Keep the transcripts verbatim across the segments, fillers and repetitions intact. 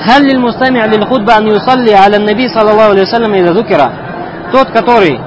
Халь лиль мустами' лиль худба ан юсалли аля наби саллаллаху алейхи вассалям ида зукира. Тот, который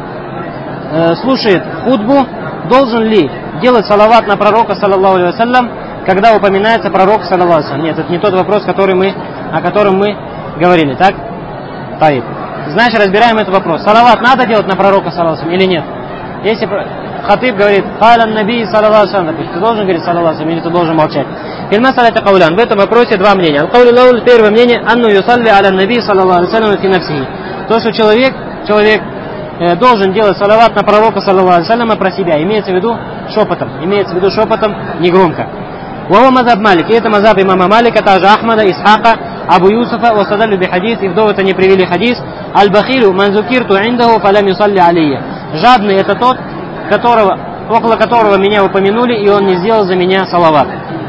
э, слушает худбу, должен ли делать салават на пророка саллаллаху алейхи вассалям, когда упоминается пророк саллаллаху алейхи вассалям? Нет, это не тот вопрос, который мы, о котором мы говорили, так? Таиб. Значит, разбираем этот вопрос. Салават надо делать на пророка саллаллаху алейхи вассалям или нет? Если хатиб говорит «Халян наби саллаллаху алейхи вассалям», допустим, ты должен говорить «саллаллаху алейхи вассалям» или ты должен молчать? Фильмасалята каулян. В этом вопросе два мнения. Аль-каулю первое мнение «Анну юсалли аля наби саллаллаху алейхи вассалям фи нафсихи». То, что человек, человек э, должен делать салават на пророка саллаллаху алейхи вассалям про себя. Имеется в виду шепотом. Имеется в виду шепотом, не громко. Вава мазаб Малик. И это мазаб имама Малика, также Ахмада, Исхака, Абу Юсуфа, васадалю би хадис. И в довод они привели хадис. Аль-бахилю манзукирту индаху фалям юсалли алейя. Жадный это тот, которого, около которого меня упомянули, и он не сделал за меня салават.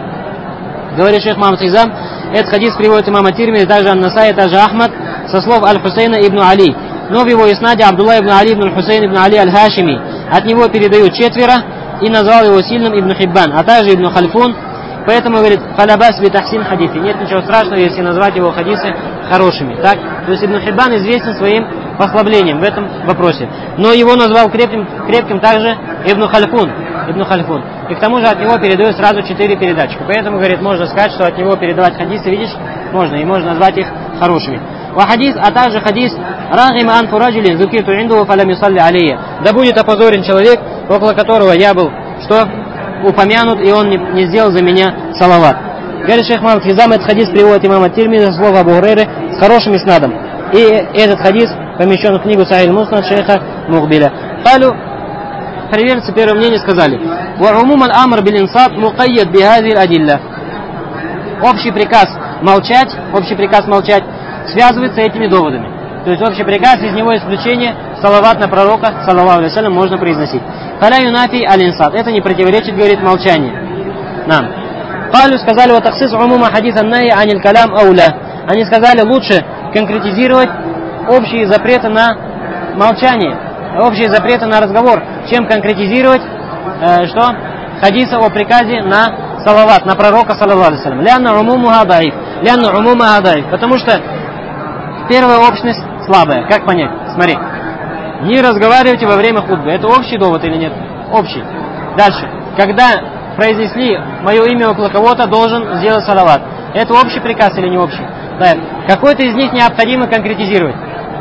Говорит шейх Мухаммад Хизам, этот хадис приводит имама Тирмизи, также Ан-Насаи, также Ахмад, со слов Аль-Хусейна ибн Али. Но в его иснаде Абдулла ибн Али ибн Хусейн ибн Али Аль-Хашими. От него передают четверо и назвал его сильным ибн Хиббан, а также ибн Хальфун. Поэтому говорит, фалабас би тахсин хадиси. Нет ничего страшного, если назвать его хадисы хорошими. Так? То есть ибн Хиббан известен своим послаблением в этом вопросе. Но его назвал крепким, крепким также ибн Хальфун. Ибн Хальфун. И к тому же от него передают сразу четыре передатчика. Поэтому, говорит, можно сказать, что от него передавать хадисы, видишь, можно. И можно назвать их хорошими. Ва хадис, а также хадис рагима ан фураджили зукиту индуху фалям юсалли алейя. Да будет опозорен человек, около которого я был, что упомянут, и он не, не сделал за меня салават. Говорит шейх Мухаммад Хизам, этот хадис приводит имама Тирмизи, слово Абу Хурейры, с хорошим иснадом. И этот хадис помещен в книгу Сахих Муснад шейха Мухбиля. Калю, приверженцы первого мнения сказали: «Ва умуман амр бил инсат мукайяд би хази адилля». Общий приказ молчать, общий приказ молчать связывается этими доводами. То есть общий приказ, из него исключение, салават на пророка, саллаллаху алейхи вассалям, можно произносить. Халя юнафи аль-инсат. Это не противоречит, говорит, молчание. Нам. Калю сказали, ва таксис умума хадис аннахи аниль калям ауля. Они сказали, лучше конкретизировать общие запреты на молчание, общие запреты на разговор, чем конкретизировать, э, что? Хадиса о приказе на салават, на пророка, саллаллаху алейхи вассалям. Лянна умумуха даиф. Лянна умумуха даиф. Потому что первая общность слабая. Как понять? Смотри. Не разговаривайте во время хутбы. Это общий довод или нет? Общий. Дальше. Когда произнесли мое имя около кого-то, должен сделать салават. Это общий приказ или не общий? Да. Какой-то из них необходимо конкретизировать.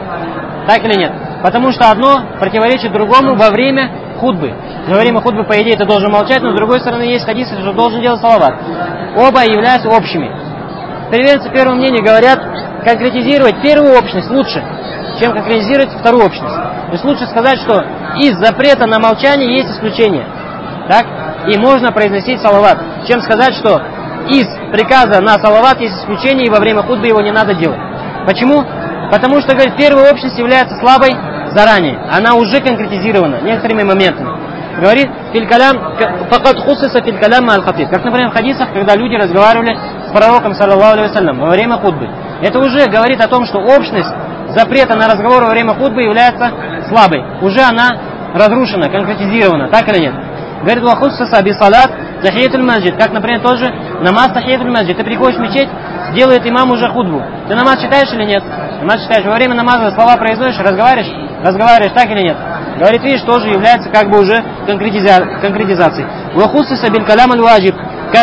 Так или нет? Потому что одно противоречит другому во время хутбы. Во время хутбы, по идее, ты должен молчать, но с другой стороны есть хадисы, что должен делать салават. Оба являются общими. Приверженцы первого мнения говорят, конкретизировать первую общность лучше, чем конкретизировать вторую общность. То есть лучше сказать, что из запрета на молчание есть исключение. Так? И можно произносить салават. Чем сказать, что из приказа на салават есть исключение, и во время хутбы его не надо делать. Почему? Потому что, говорит, первая общность является слабой заранее. Она уже конкретизирована некоторыми моментами. Говорит, филькалям, факат хусиса филькалям аль-хатиб. Как, например, в хадисах, когда люди разговаривали с пророком, саллаллаху алейхи вассалям, во время хутбы. Это уже говорит о том, что общность запрета на разговор во время хутбы является слабой. Уже она разрушена, конкретизирована. Так или нет? Говорит, ва хусиса би салат тахиятуль масджид. Как, например, тоже намаз тахиятуль масджид. Ты приходишь в мечеть, делает имам уже хутбу. Ты намаз читаешь или нет? Намаз читаешь. Во время намаза слова произносишь, разговариваешь? Разговариваешь, так или нет? Говорит, видишь, тоже является как бы уже конкретиза... конкретизацией. Ва хусиса бил калям аль-ваджиб.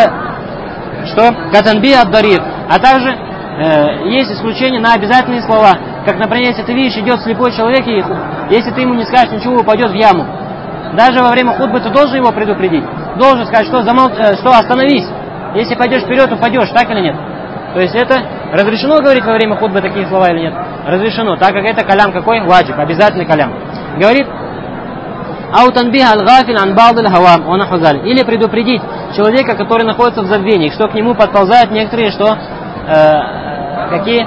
Что? Катанби ад-дарир. А также э, есть исключение на обязательные слова. Как, например, если ты видишь, идет слепой человек, и если ты ему не скажешь ничего, упадет в яму. Даже во время хутбы ты должен его предупредить. Должен сказать, что, замол... э, что остановись. Если пойдешь вперед, упадешь, так или нет? То есть это разрешено говорить во время хутбы такие слова или нет? Разрешено, так как это калям какой? Ваджиб, обязательный калям. Говорит, аутанбиха аль-гафиль ан ба'д аль-хавам ва наху залик. Или предупредить человека, который находится в забвении, что к нему подползают некоторые, что э, какие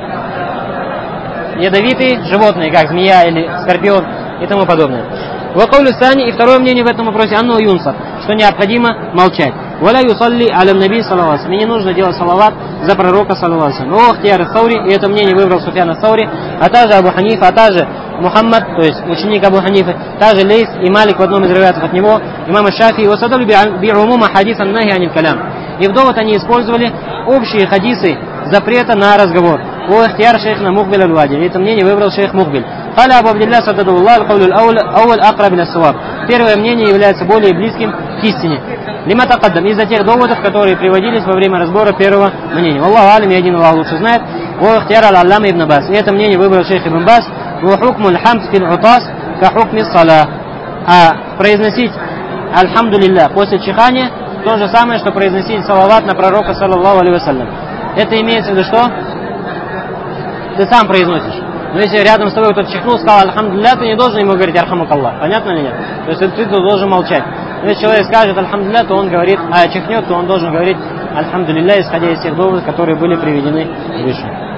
ядовитые животные, как змея или скорпион и тому подобное. Вакаулю сани, и второе мнение в этом вопросе, анну юнса, что необходимо молчать. Валя юсалли аля наби саллаллаху алейхи. Мне не нужно делать салават за пророка саллаллаху алейхи. Но ахтияр Саури, и это мнение выбрал Суфьян Саури, а также Абу Ханифа, а также Мухаммад, то есть ученик Абу Ханифы, также Лейс и Малик в одном из риваятов от него, имам Шафи, и васадалю би умума хадис ан-нахи аниль калям. И в довод они использовали общие хадисы запрета на разговор. О ихтияр шейхна Мухбиль аль-Вади. Это мнение выбрал шейх Мухбиль. Халя Абу Абдилля сададуллах аль-Каулю аль-Ауаль акраб ля-Саваб. Первое мнение является более близким к истине. Лима такаддам, из-за тех доводов, которые приводились во время разбора первого мнения. Аллаху алим, и один Аллах лучше знает. О ихтияр аль-Аллама ибн Бас. И это мнение выбрал шейх ибн Бас. О хукму аль-хамд фил утас ка хукми салах. А произносить альхамдулилля после чихания то же самое, что произносить салават на пророка саллаллаху алейхи вассалям. Это имеется в виду что? Ты сам произносишь. Но если рядом с тобой кто-то чихнул, сказал альхамдулилля, ты не должен ему говорить архамукаллах. Понятно или нет? То есть ты должен молчать. Но если человек скажет альхамдулилля, то он говорит, а чихнет, то он должен говорить альхамдулилля, исходя из тех доводов, которые были приведены выше.